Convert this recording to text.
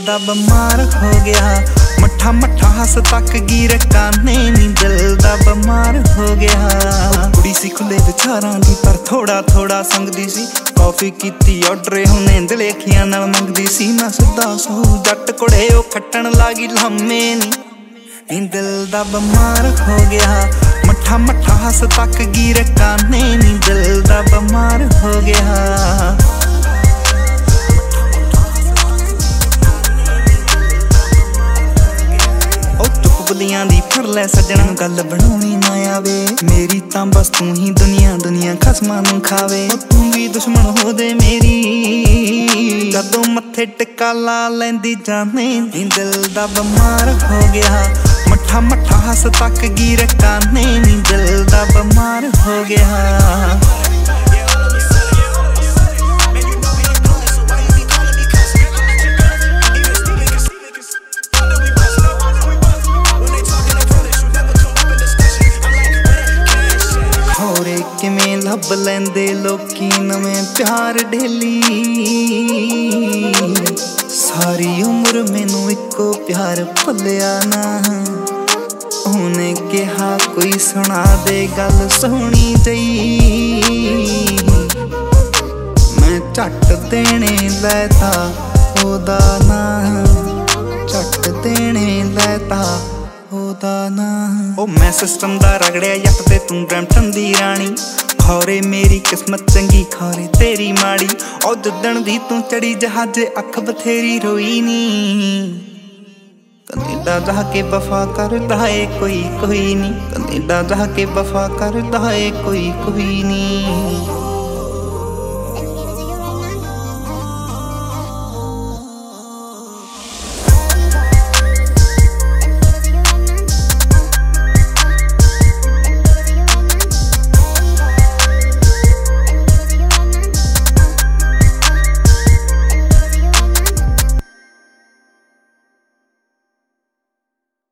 दा बीमार हो गया। मट्ठा मट्ठा हस तक गिर काने नी दिल दा बीमार हो गया। कुड़ी सी खुले विचारां दी पर थोड़ा थोड़ा संगदी सी। कॉफी कीती ऑर्डर हुणे दलेखियां नाल मंगदी सी। मैं सिद्धा सू जट कुड़े ओ खट्टण लागी लामे नी दिल दा बीमार हो गया। मट्ठा मट्ठा हस तक गिर काने नी दिल दा बीमार हो गया। बुलियां दी फड़ लै सजना गल बनाउणी ना आवे। मेरी तां बस तू ही दुनिया दुनिया खसमां नूं खावे। तू भी दुश्मन हो दे मेरी जदों मत्थे टिक्का ला लैंदी जाने नी दिल दा बीमार हो गया। मट्ठा मट्ठा हस तक गिर काने नी दिल दा बीमार हो गया। किवें लभ लैंदे लोकी नवें प्यार डेली। सारी उम्र मैनू इको प्यार भुलिया ना। उन्हें कहा कोई सुना दे गल सोहनी जई। मैं झट देने लैता ओदा ना। झट देने लैता ओदा ना। ओ मैं सिस्टम दा रगड़िया जट ते तू ब्रैम्पटन दी रानी। खौरे मेरी किस्मत चंगी खौरे तेरी माड़ी। ओ जिद्दण दी तू चढ़ी जहाजे अख बथेरी रोई नी। कनेडा जाके वफा करदा है कोई कोई नी। कनेडा जाके वफा करदा है कोई कोई नी।